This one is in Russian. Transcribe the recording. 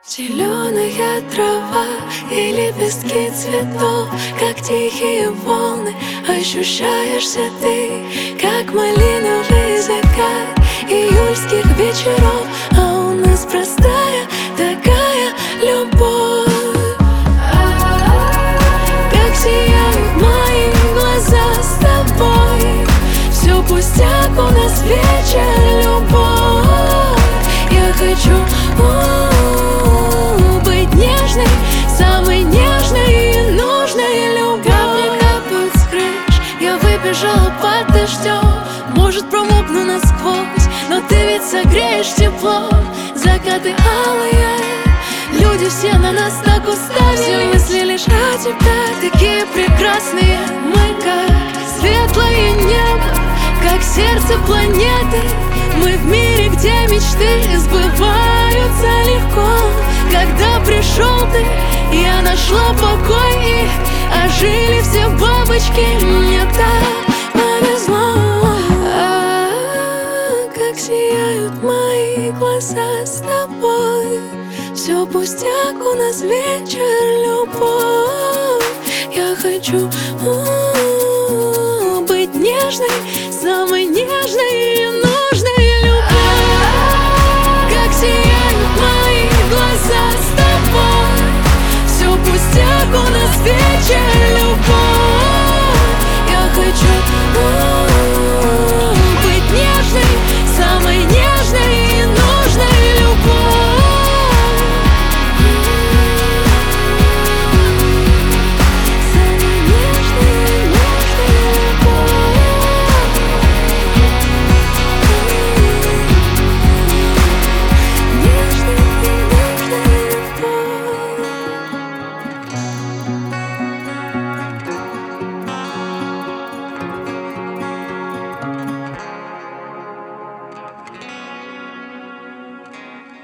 Зеленая трава и лепестки цветов, как тихие волны, ощущаешься ты, как малиновый закат июльских вечеров, а у нас простая такая любовь. Как сияют мои глаза с тобой, все пустяк, у нас вечер, любовь. Я хочу быть нежной, самой нежной и нужной любовь. Капли капают с крыш, я выбежала под дождем. Может, промокну насквозь, но ты ведь согреешь тепло. Закаты алые, люди все на нас так устали. Все мысли лишь о тебе, такие прекрасные. Мы как светлое небо, как сердце планеты. Мы в мире, где мечты сбываются легко. Когда пришел ты, я нашла покой, и ожили все бабочки. Мне так повезло. Как сияют мои глаза с тобой, все пустяк, у нас вечер, любовь. Я хочу быть нежной, самой нежной.